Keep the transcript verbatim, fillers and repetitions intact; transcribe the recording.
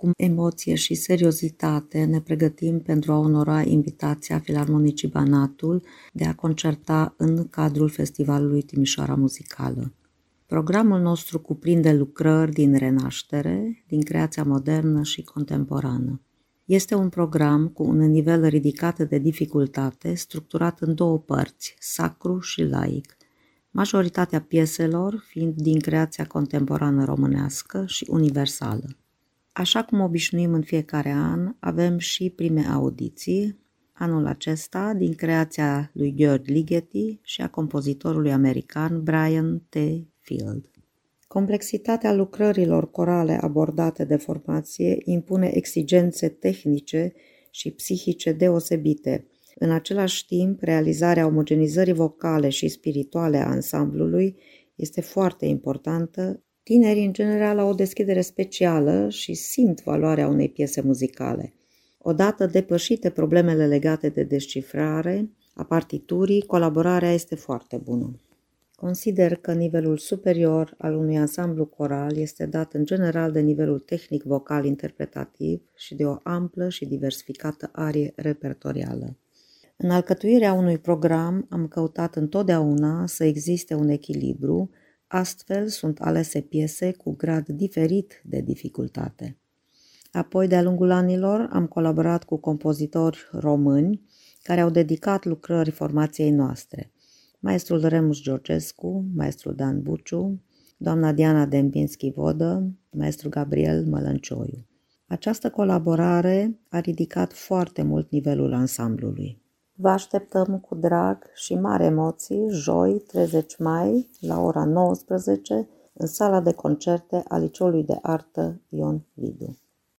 Cu emoție și seriozitate ne pregătim pentru a onora invitația Filarmonicii Banatul de a concerta în cadrul Festivalului Timișoara Muzicală. Programul nostru cuprinde lucrări din renaștere, din creația modernă și contemporană. Este un program cu un nivel ridicat de dificultate, structurat în două părți, sacru și laic, majoritatea pieselor fiind din creația contemporană românească și universală. Așa cum obișnuim în fiecare an, avem și prime audiții, anul acesta din creația lui György Ligeti și a compozitorului american Brian T. Field. Complexitatea lucrărilor corale abordate de formație impune exigențe tehnice și psihice deosebite. În același timp, realizarea omogenizării vocale și spirituale a ansamblului este foarte importantă. Tinerii, în general, au o deschidere specială și simt valoarea unei piese muzicale. Odată depășite problemele legate de descifrare a partiturii, colaborarea este foarte bună. Consider că nivelul superior al unui ansamblu coral este dat în general de nivelul tehnic vocal interpretativ și de o amplă și diversificată arie repertorială. În alcătuirea unui program am căutat întotdeauna să existe un echilibru, astfel sunt alese piese cu grad diferit de dificultate. Apoi, de-a lungul anilor, am colaborat cu compozitori români care au dedicat lucrări formației noastre. Maestrul Remus Georgescu, maestrul Dan Buciu, doamna Diana Dembinski-Vodă, maestrul Gabriel Mălăncioiu. Această colaborare a ridicat foarte mult nivelul ansamblului. Vă așteptăm cu drag și mari emoții, joi, treizeci mai, la ora nouăsprezece, în sala de concerte a Liceului de Artă Ion Vidu.